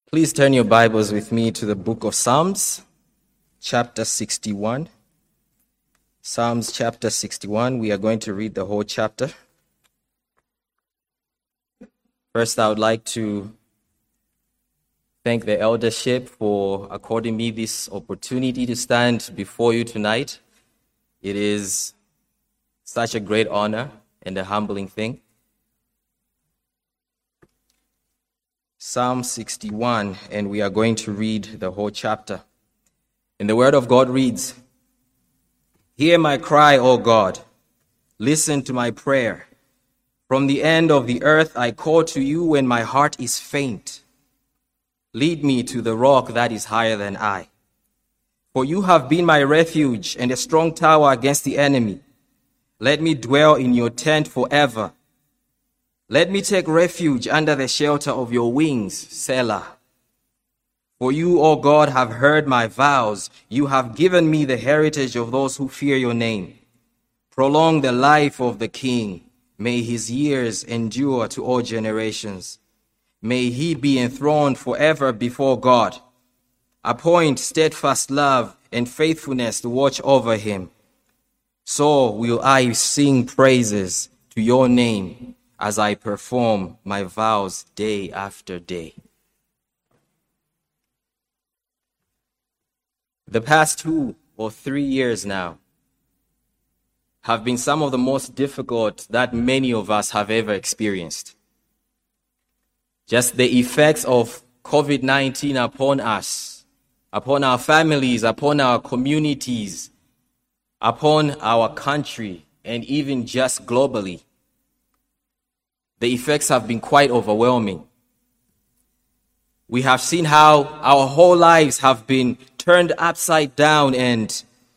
Please turn your Bibles with me to the book of Psalms, chapter 61. Psalms chapter 61. We are going to read the whole chapter. First, I would like to thank the eldership for according me this opportunity to stand before you tonight. It is such a great honor and a humbling thing. Psalm 61, and we are going to read the whole chapter. And the word of God reads, "Hear my cry, O God. Listen to my prayer. From the end of the earth I call to you when my heart is faint. Lead me to the rock that is higher than I. For you have been my refuge and a strong tower against the enemy. Let me dwell in your tent forever. Let me take refuge under the shelter of your wings, Selah. For you, O God, have heard my vows. You have given me the heritage of those who fear your name. Prolong the life of the king. May his years endure to all generations. May he be enthroned forever before God. Appoint steadfast love and faithfulness to watch over him. So will I sing praises to your name as I perform my vows day after day." The past 2 or 3 years now have been some of the most difficult that many of us have ever experienced. Just the effects of COVID-19 upon us, upon our families, upon our communities, upon our country, and even just globally. The effects have been quite overwhelming. We have seen how our whole lives have been turned upside down, and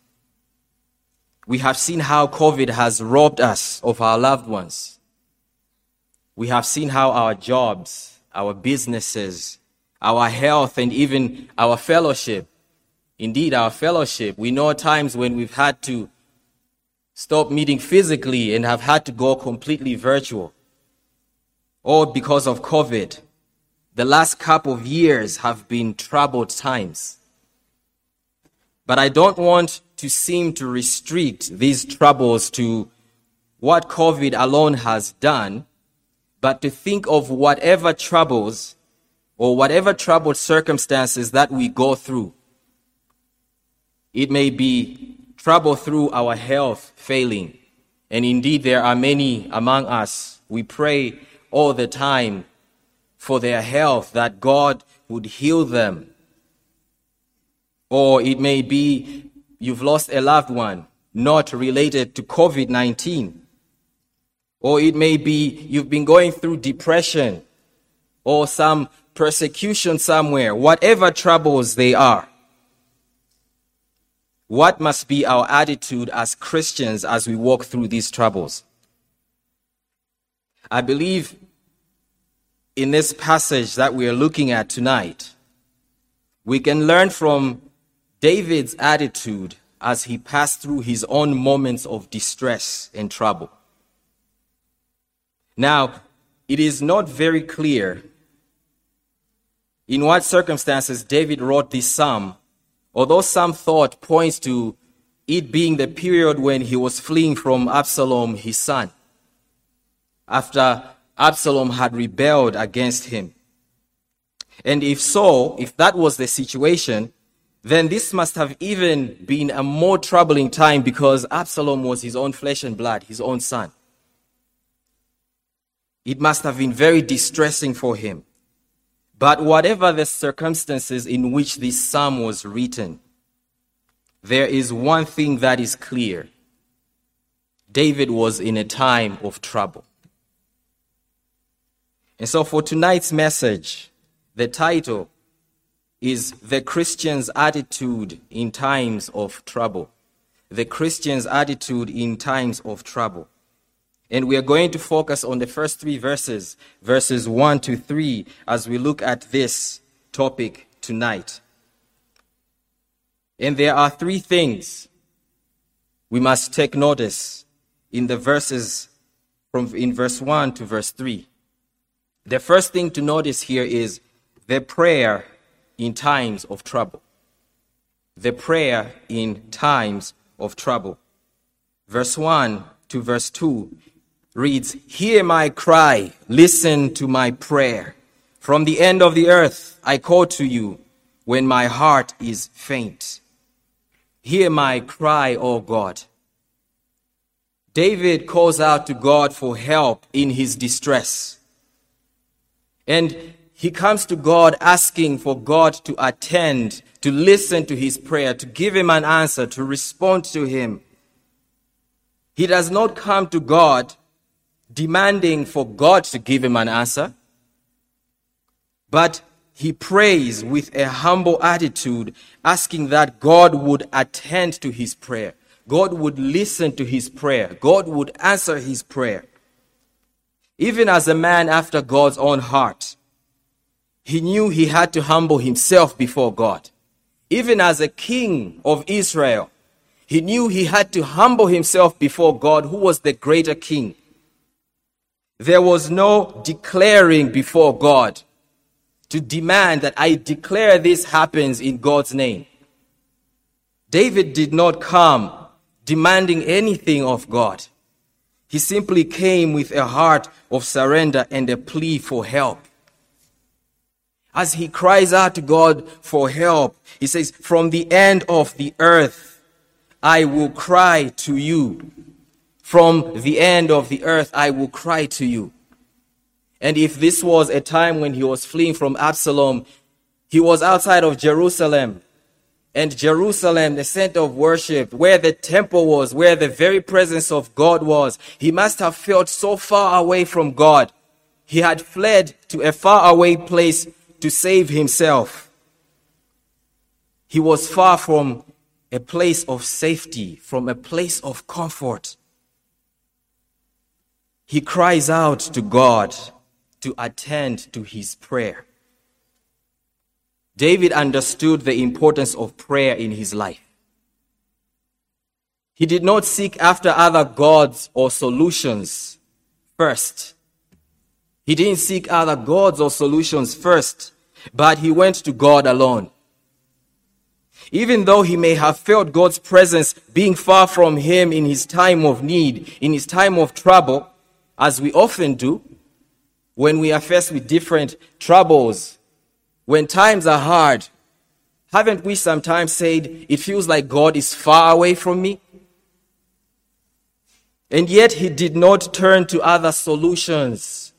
we have seen how COVID has robbed us of our loved ones. We have seen how our jobs, our businesses, our health, and even our fellowship, indeed our fellowship, we know times when we've had to stop meeting physically and have had to go completely virtual. All because of COVID. The last couple of years have been troubled times. But I don't want to seem to restrict these troubles to what COVID alone has done, but to think of whatever troubles or whatever troubled circumstances that we go through. It may be trouble through our health failing, and indeed there are many among us. We pray all the time for their health, that God would heal them. Or it may be you've lost a loved one, not related to COVID-19. Or it may be you've been going through depression or some persecution somewhere, whatever troubles they are. What must be our attitude as Christians as we walk through these troubles? I believe in this passage that we are looking at tonight, we can learn from David's attitude as he passed through his own moments of distress and trouble. Now, it is not very clear in what circumstances David wrote this psalm, although some thought points to it being the period when he was fleeing from Absalom, his son, after Absalom had rebelled against him. And if so, if that was the situation, then this must have even been a more troubling time because Absalom was his own flesh and blood, his own son. It must have been very distressing for him. But whatever the circumstances in which this psalm was written, there is one thing that is clear. David was in a time of trouble. And so for tonight's message, the title is "The Christian's Attitude in Times of Trouble." The Christian's Attitude in Times of Trouble. And we are going to focus on the first 3 verses, verses 1 to 3, as we look at this topic tonight. And there are 3 things we must take notice in the verses in verse 1 to verse 3. The first thing to notice here is The prayer in times of trouble. The prayer in times of trouble. Verse 1 to verse 2 reads, "Hear my cry, listen to my prayer. From the end of the earth I call to you when my heart is faint. Hear my cry, O God." David calls out to God for help in his distress. And he comes to God asking for God to attend, to listen to his prayer, to give him an answer, to respond to him. He does not come to God demanding for God to give him an answer, but he prays with a humble attitude, asking that God would attend to his prayer. God would listen to his prayer. God would answer his prayer. Even as a man after God's own heart, he knew he had to humble himself before God. Even as a king of Israel, he knew he had to humble himself before God, who was the greater king. There was no declaring before God to demand that I declare this happens in God's name. David did not come demanding anything of God. He simply came with a heart of surrender and a plea for help. As he cries out to God for help, he says, "From the end of the earth, I will cry to you. From the end of the earth, I will cry to you." And if this was a time when he was fleeing from Absalom, he was outside of Jerusalem. And Jerusalem, the center of worship, where the temple was, where the very presence of God was, he must have felt so far away from God. He had fled to a faraway place to save himself. He was far from a place of safety, from a place of comfort. He cries out to God to attend to his prayer. David understood the importance of prayer in his life. He did not seek after other gods or solutions first. He didn't seek other gods or solutions first, but he went to God alone. Even though he may have felt God's presence being far from him in his time of need, in his time of trouble, as we often do, when we are faced with different troubles, when times are hard, haven't we sometimes said, it feels like God is far away from me? And yet he did not turn to other solutions.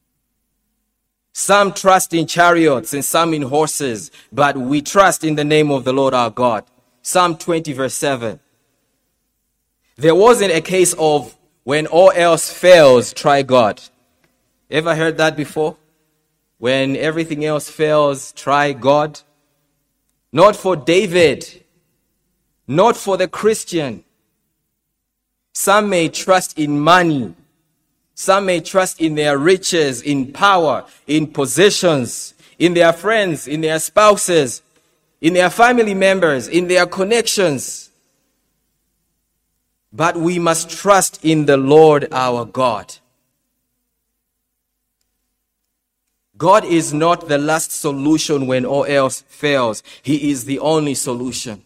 Some trust in chariots and some in horses, but we trust in the name of the Lord our God. Psalm 20 verse 7. There wasn't a case of when all else fails, try God. Ever heard that before? When everything else fails, try God. Not for David. Not for the Christian. Some may trust in money. Some may trust in their riches, in power, in possessions, in their friends, in their spouses, in their family members, in their connections. But we must trust in the Lord our God. God is not the last solution when all else fails. He is the only solution.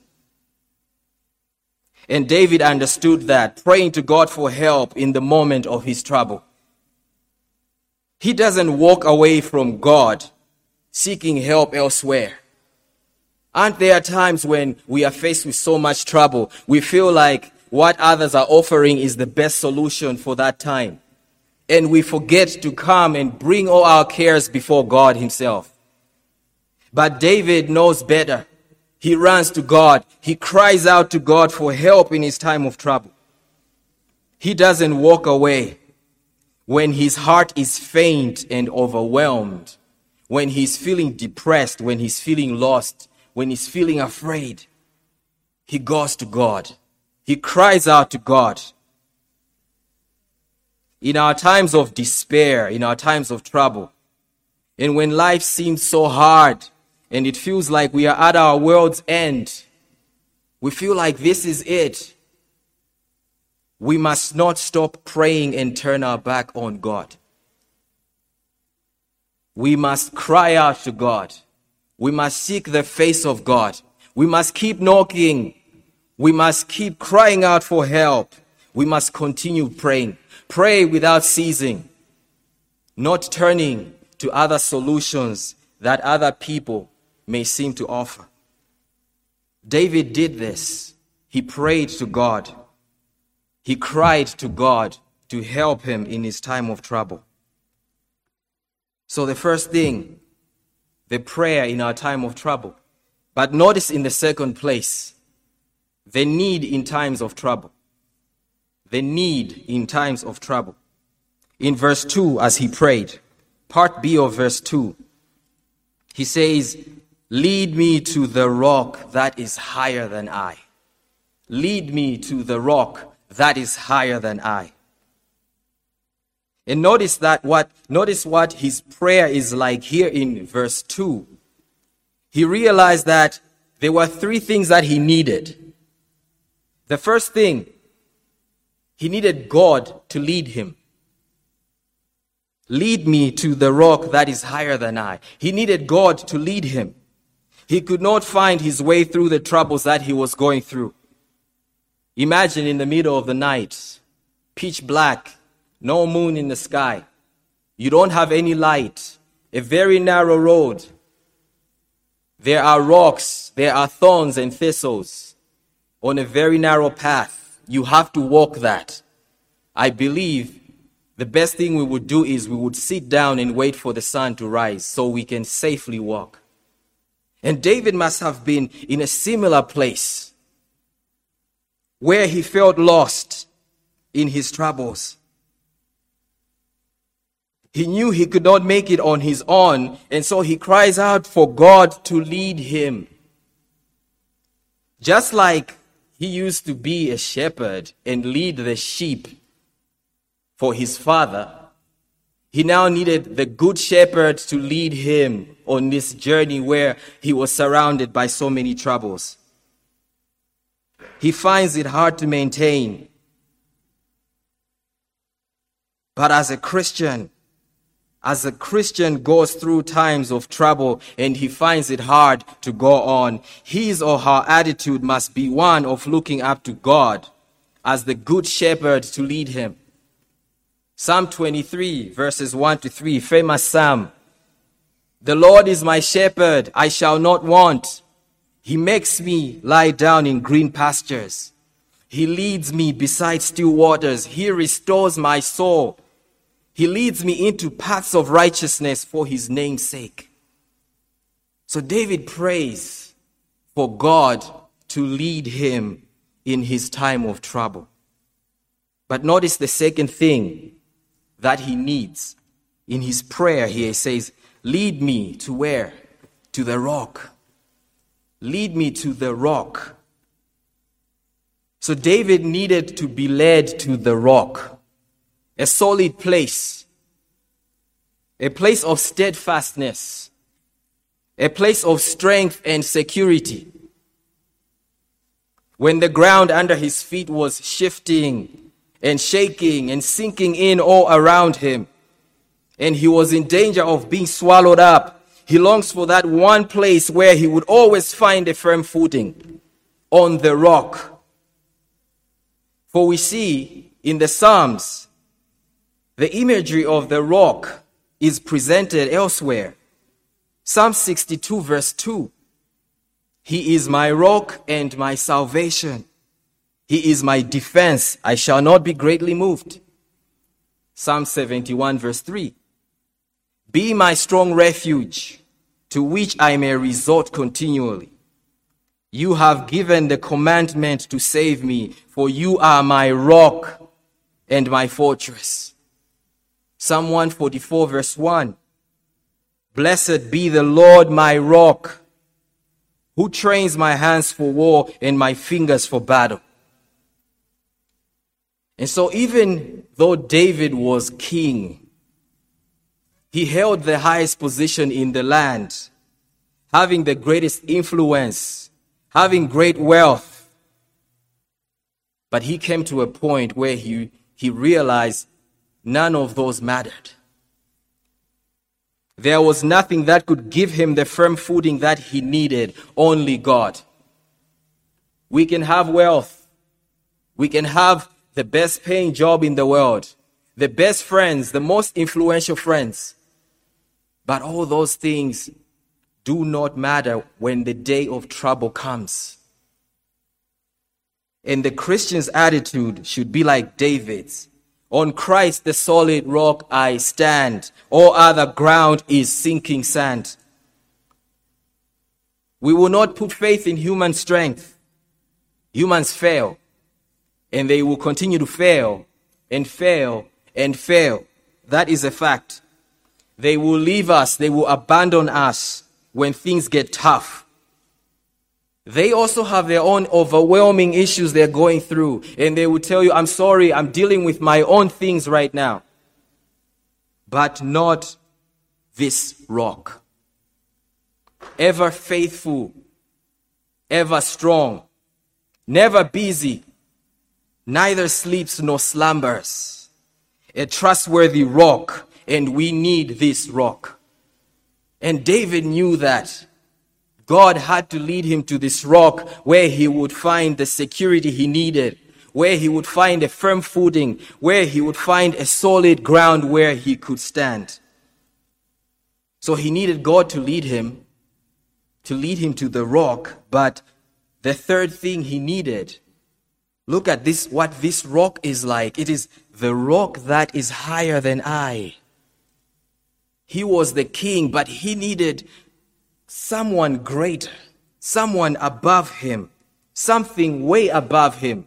And David understood that, praying to God for help in the moment of his trouble. He doesn't walk away from God, seeking help elsewhere. Aren't there times when we are faced with so much trouble, we feel like what others are offering is the best solution for that time? And we forget to come and bring all our cares before God himself. But David knows better. He runs to God. He cries out to God for help in his time of trouble. He doesn't walk away when his heart is faint and overwhelmed, when he's feeling depressed, when he's feeling lost, when he's feeling afraid. He goes to God. He cries out to God. In our times of despair, in our times of trouble, and when life seems so hard and it feels like we are at our world's end, we feel like this is it. We must not stop praying and turn our back on God. We must cry out to God. We must seek the face of God. We must keep knocking. We must keep crying out for help. We must continue praying. Pray without ceasing, not turning to other solutions that other people may seem to offer. David did this. He prayed to God. He cried to God to help him in his time of trouble. So the first thing, the prayer in our time of trouble. But notice in the second place, the need in times of trouble. The need in times of trouble. In verse 2, as he prayed, part B of verse 2, he says, lead me to the rock that is higher than I. Lead me to the rock that is higher than I. And notice what his prayer is like here in verse 2. He realized that there were three things that he needed. The first thing, he needed God to lead him. Lead me to the rock that is higher than I. He needed God to lead him. He could not find his way through the troubles that he was going through. Imagine in the middle of the night, pitch black, no moon in the sky. You don't have any light, a very narrow road. There are rocks, there are thorns and thistles on a very narrow path. You have to walk that. I believe the best thing we would do is we would sit down and wait for the sun to rise so we can safely walk. And David must have been in a similar place where he felt lost in his troubles. He knew he could not make it on his own, and so he cries out for God to lead him. Just like he used to be a shepherd and lead the sheep for his father, he now needed the good shepherd to lead him on this journey where he was surrounded by so many troubles. He finds it hard to maintain. But as a Christian goes through times of trouble and he finds it hard to go on, his or her attitude must be one of looking up to God as the good shepherd to lead him. Psalm 23, verses 1 to 3, famous psalm. The Lord is my shepherd, I shall not want. He makes me lie down in green pastures. He leads me beside still waters. He restores my soul. He leads me into paths of righteousness for his name's sake. So David prays for God to lead him in his time of trouble. But notice the second thing that he needs. In his prayer here, he says, lead me to where? To the rock. Lead me to the rock. So David needed to be led to the rock. A solid place. A place of steadfastness. A place of strength and security. When the ground under his feet was shifting and shaking and sinking in all around him, and he was in danger of being swallowed up, he longs for that one place where he would always find a firm footing, on the rock. For we see in the Psalms, the imagery of the rock is presented elsewhere. Psalm 62 verse 2. He is my rock and my salvation. He is my defense. I shall not be greatly moved. Psalm 71 verse 3. Be my strong refuge, to which I may resort continually. You have given the commandment to save me, for you are my rock and my fortress. Psalm 144 verse 1. Blessed be the Lord my rock, who trains my hands for war and my fingers for battle. And so even though David was king, he held the highest position in the land, having the greatest influence, having great wealth. But he came to a point where he realized none of those mattered. There was nothing that could give him the firm footing that he needed, only God. We can have wealth. We can have the best paying job in the world, the best friends, the most influential friends. But all those things do not matter when the day of trouble comes. And the Christian's attitude should be like David's. On Christ, the solid rock, I stand. All other ground is sinking sand. We will not put faith in human strength. Humans fail. And they will continue to fail and fail and fail. That is a fact. They will leave us. They will abandon us when things get tough. They also have their own overwhelming issues they're going through. And they will tell you, I'm sorry, I'm dealing with my own things right now. But not this rock. Ever faithful, ever strong, never busy, neither sleeps nor slumbers. A trustworthy rock, and we need this rock. And David knew that. God had to lead him to this rock where he would find the security he needed, where he would find a firm footing, where he would find a solid ground where he could stand. So he needed God to lead him to the rock. But the third thing he needed, look at this, what this rock is like. It is the rock that is higher than I. He was the king, but he needed someone greater, someone above him, something way above him.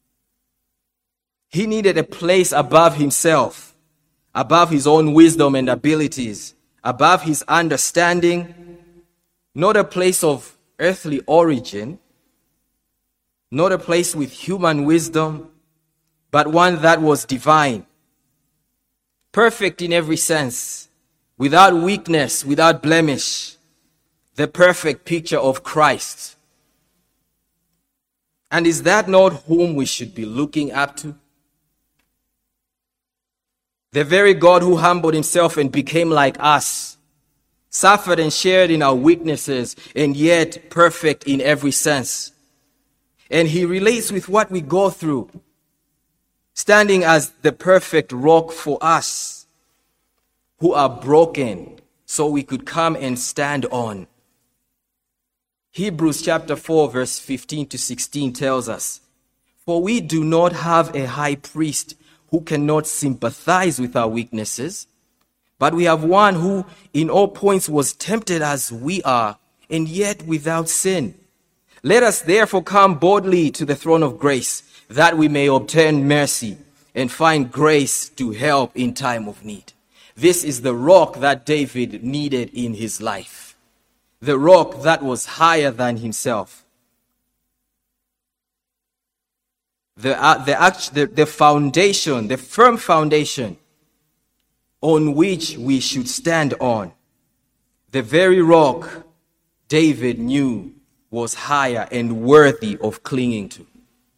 He needed a place above himself, above his own wisdom and abilities, above his understanding, not a place of earthly origin, not a place with human wisdom, but one that was divine, perfect in every sense, without weakness, without blemish. The perfect picture of Christ. And is that not whom we should be looking up to? The very God who humbled himself and became like us, suffered and shared in our weaknesses, and yet perfect in every sense. And he relates with what we go through, standing as the perfect rock for us who are broken, so we could come and stand on. Hebrews chapter 4 verse 15 to 16 tells us, for we do not have a high priest who cannot sympathize with our weaknesses, but we have one who in all points was tempted as we are, and yet without sin. Let us therefore come boldly to the throne of grace, that we may obtain mercy and find grace to help in time of need. This is the rock that David needed in his life. The rock that was higher than himself. The foundation, the firm foundation on which we should stand on. The very rock David knew was higher and worthy of clinging to.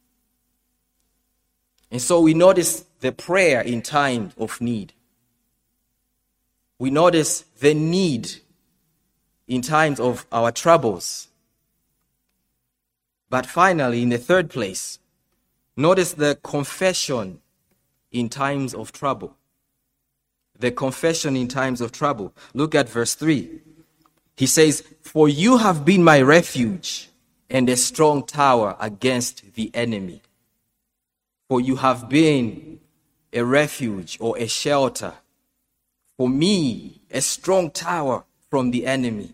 And so we notice the prayer in time of need. We notice the need in times of our troubles. But finally, in the third place, notice the confession in times of trouble. The confession in times of trouble. Look at verse 3. He says, for you have been my refuge and a strong tower against the enemy. For you have been a refuge or a shelter. For me, a strong tower from the enemy.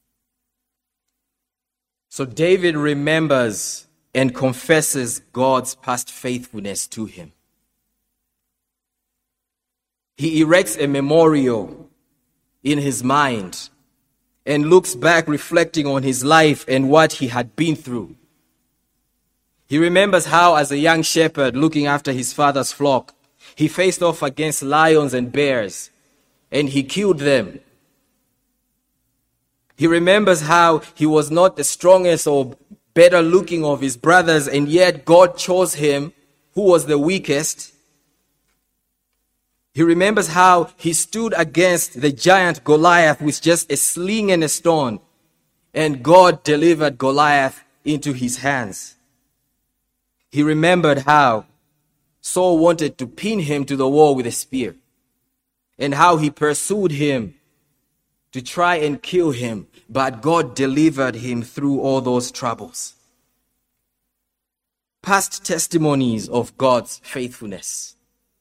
So David remembers and confesses God's past faithfulness to him. He erects a memorial in his mind and looks back reflecting on his life and what he had been through. He remembers how, as a young shepherd looking after his father's flock, he faced off against lions and bears and he killed them. He remembers how he was not the strongest or better looking of his brothers, and yet God chose him, who was the weakest, He remembers how he stood against the giant Goliath with just a sling and a stone, and God delivered Goliath into his hands. He remembered how Saul wanted to pin him to the wall with a spear, and how he pursued him to try and kill him, but God delivered him through all those troubles. Past testimonies of God's faithfulness.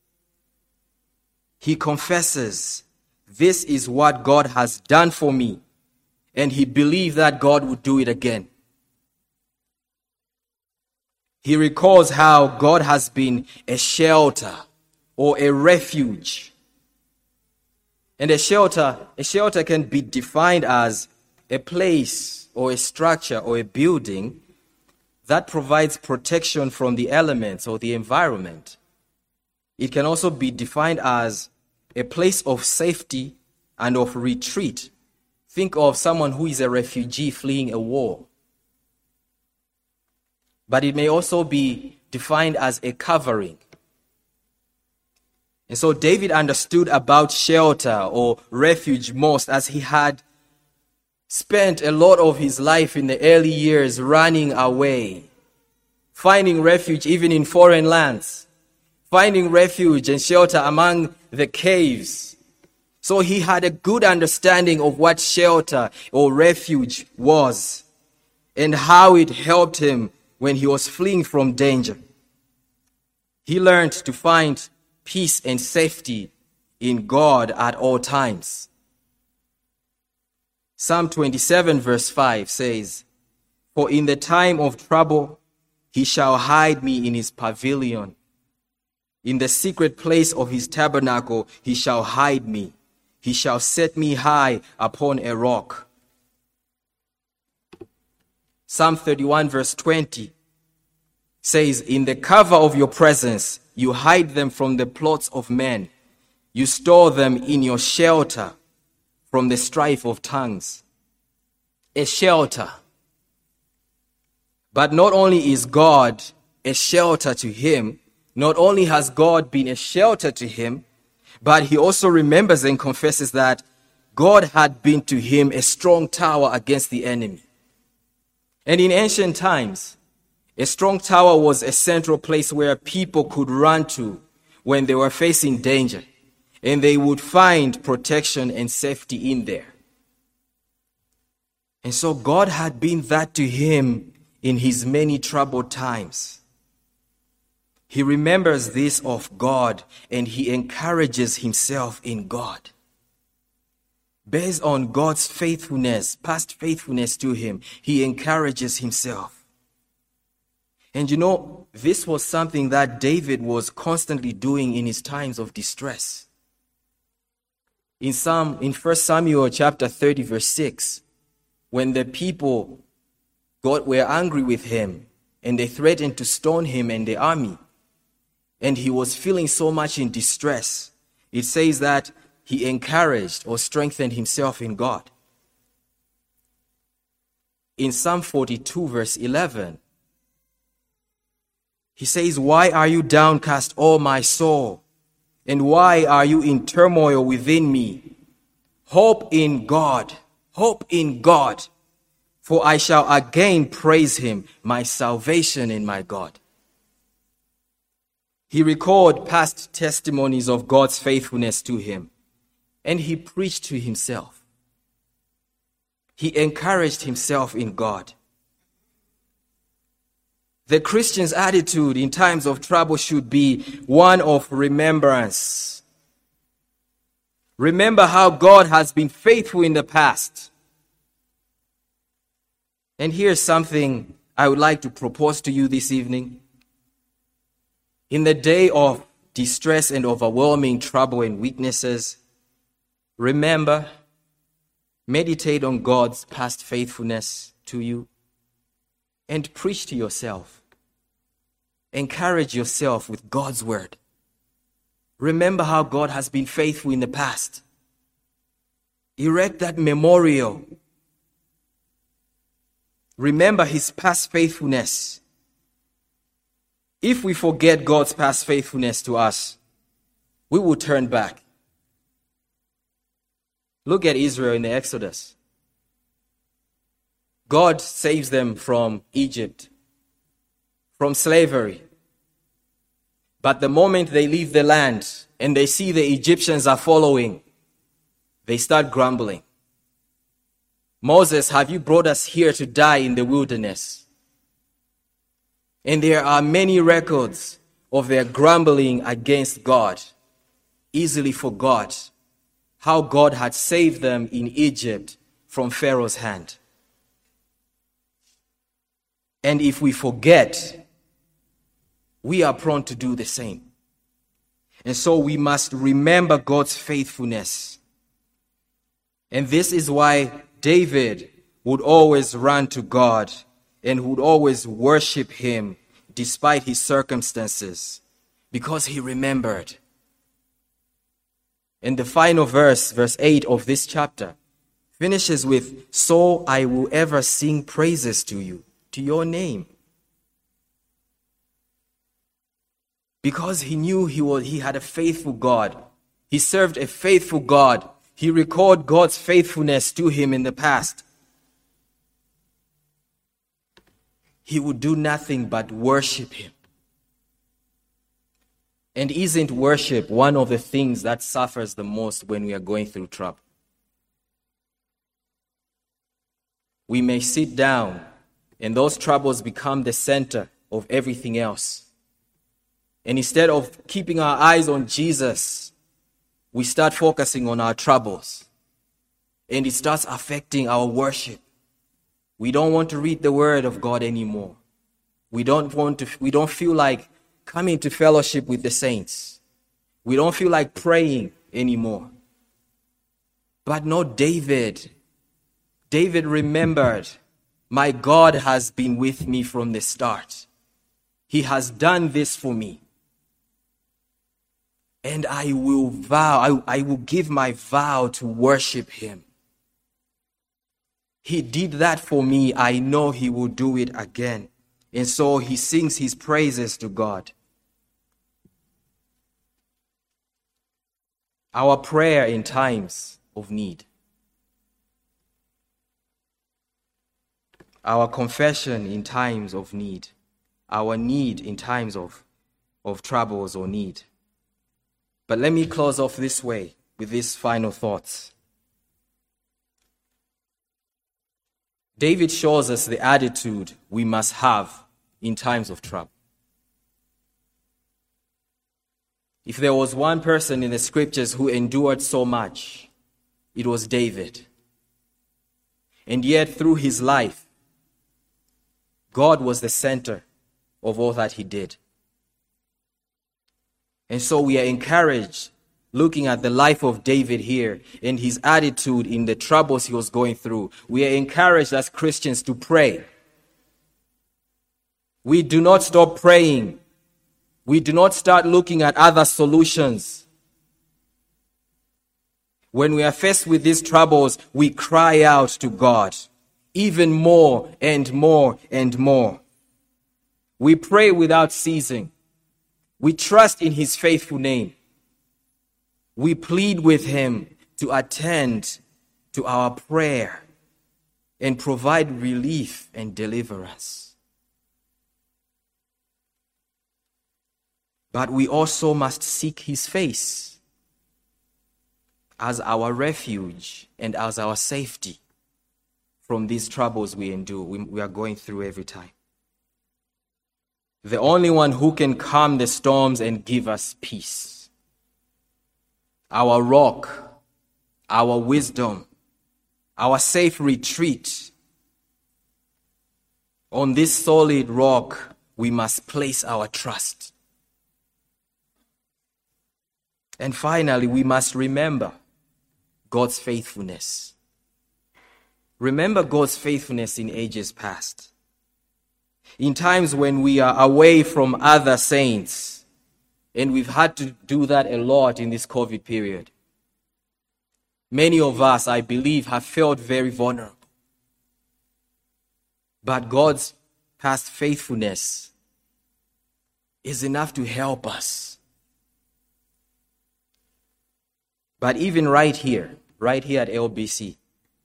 He confesses, this is what God has done for me, and he believed that God would do it again. He recalls how God has been a shelter or a refuge. And a shelter can be defined as a place or a structure or a building that provides protection from the elements or the environment. It can also be defined as a place of safety and of retreat. Think of someone who is a refugee fleeing a war. But it may also be defined as a covering. And so David understood about shelter or refuge most, as he had spent a lot of his life in the early years running away, finding refuge even in foreign lands, finding refuge and shelter among the caves. So he had a good understanding of what shelter or refuge was and how it helped him when he was fleeing from danger. He learned to find peace and safety in God at all times. Psalm 27 verse 5 says, "For in the time of trouble he shall hide me in his pavilion. In the secret place of his tabernacle he shall hide me. He shall set me high upon a rock." Psalm 31 verse 20 says, "In the cover of your presence you hide them from the plots of men. You store them in your shelter from the strife of tongues." A shelter. But not only is God a shelter to him, not only has God been a shelter to him, but he also remembers and confesses that God had been to him a strong tower against the enemy. And in ancient times, a strong tower was a central place where people could run to when they were facing danger, and they would find protection and safety in there. And so God had been that to him in his many troubled times. He remembers this of God, and he encourages himself in God. Based on God's faithfulness, past faithfulness to him, he encourages himself. And you know, this was something that David was constantly doing in his times of distress. In 1 Samuel chapter 30 verse 6, when the people were angry with him and they threatened to stone him and the army, and he was feeling so much in distress, it says that he encouraged or strengthened himself in God. In Psalm 42 verse 11, he says, "Why are you downcast, O my soul? And why are you in turmoil within me? Hope in God, for I shall again praise him, my salvation and my God." He recalled past testimonies of God's faithfulness to him, and he preached to himself. He encouraged himself in God. The Christian's attitude in times of trouble should be one of remembrance. Remember how God has been faithful in the past. And here's something I would like to propose to you this evening. In the day of distress and overwhelming trouble and weaknesses, remember, meditate on God's past faithfulness to you, and preach to yourself. Encourage yourself with God's word. Remember how God has been faithful in the past. Erect that memorial. Remember his past faithfulness. If we forget God's past faithfulness to us, we will turn back. Look at Israel in the Exodus. God saves them from Egypt, from slavery. But the moment they leave the land and they see the Egyptians are following, they start grumbling. Moses, have you brought us here to die in the wilderness? And there are many records of their grumbling against God. Easily forgot how God had saved them in Egypt from Pharaoh's hand. And if we forget, we are prone to do the same. And so we must remember God's faithfulness. And this is why David would always run to God and would always worship him despite his circumstances, because he remembered. And the final verse, verse 8 of this chapter, finishes with, "So I will ever sing praises to you, to your name." Because he knew he had a faithful God. He served a faithful God. He recalled God's faithfulness to him in the past. He would do nothing but worship him. And isn't worship one of the things that suffers the most when we are going through trouble? We may sit down and those troubles become the center of everything else. And instead of keeping our eyes on Jesus, we start focusing on our troubles. And it starts affecting our worship. We don't want to read the word of God anymore. We don't feel like coming to fellowship with the saints. We don't feel like praying anymore. But no, David remembered, my God has been with me from the start. He has done this for me. And I will give my vow to worship him. He did that for me. I know he will do it again. And so he sings his praises to God. Our prayer in times of need. Our confession in times of need. Our need in times of troubles or need. But let me close off this way with these final thoughts. David shows us the attitude we must have in times of trouble. If there was one person in the scriptures who endured so much, it was David. And yet through his life, God was the center of all that he did. And so we are encouraged looking at the life of David here and his attitude in the troubles he was going through. We are encouraged as Christians to pray. We do not stop praying. We do not start looking at other solutions. When we are faced with these troubles, we cry out to God, even more and more and more. We pray without ceasing. We trust in his faithful name. We plead with him to attend to our prayer and provide relief and deliverance. But we also must seek his face as our refuge and as our safety from these troubles we endure, we are going through every time. The only one who can calm the storms and give us peace. Our rock, our wisdom, our safe retreat. On this solid rock, we must place our trust. And finally, we must remember God's faithfulness. Remember God's faithfulness in ages past. In times when we are away from other saints, and we've had to do that a lot in this COVID period. Many of us, I believe, have felt very vulnerable. But God's past faithfulness is enough to help us. But even right here at LBC,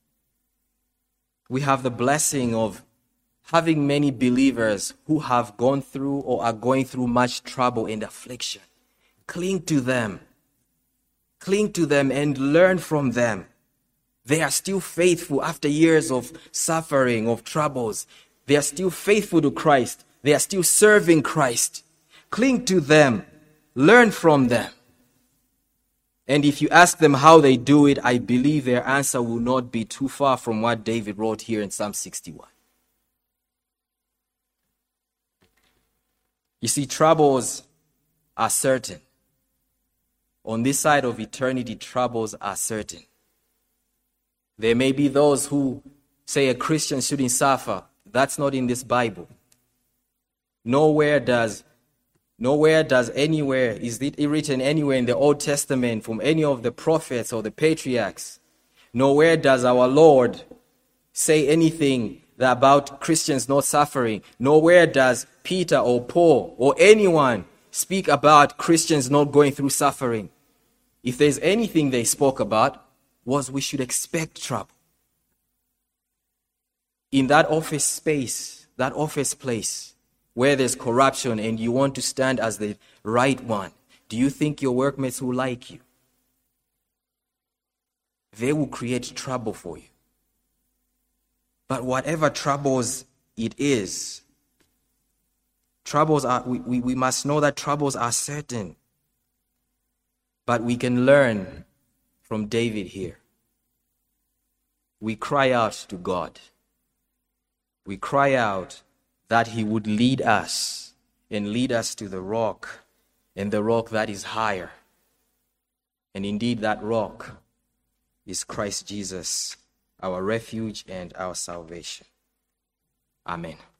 we have the blessing of having many believers who have gone through or are going through much trouble and affliction. Cling to them. Cling to them and learn from them. They are still faithful after years of suffering, of troubles. They are still faithful to Christ. They are still serving Christ. Cling to them. Learn from them. And if you ask them how they do it, I believe their answer will not be too far from what David wrote here in Psalm 61. You see, troubles are certain. On this side of eternity, troubles are certain. There may be those who say a Christian shouldn't suffer. That's not in this Bible. Nowhere is it written anywhere in the Old Testament from any of the prophets or the patriarchs. Nowhere does our Lord say anything about Christians not suffering. Nowhere does Peter or Paul or anyone speak about Christians not going through suffering. If there's anything they spoke about, was we should expect trouble. In that office space, that office place, where there's corruption and you want to stand as the right one, do you think your workmates will like you? They will create trouble for you. But whatever troubles it is, we must know that troubles are certain. But we can learn from David here. We cry out to God. We cry out that he would lead us and lead us to the rock, and the rock that is higher. And indeed that rock is Christ Jesus, our refuge and our salvation. Amen.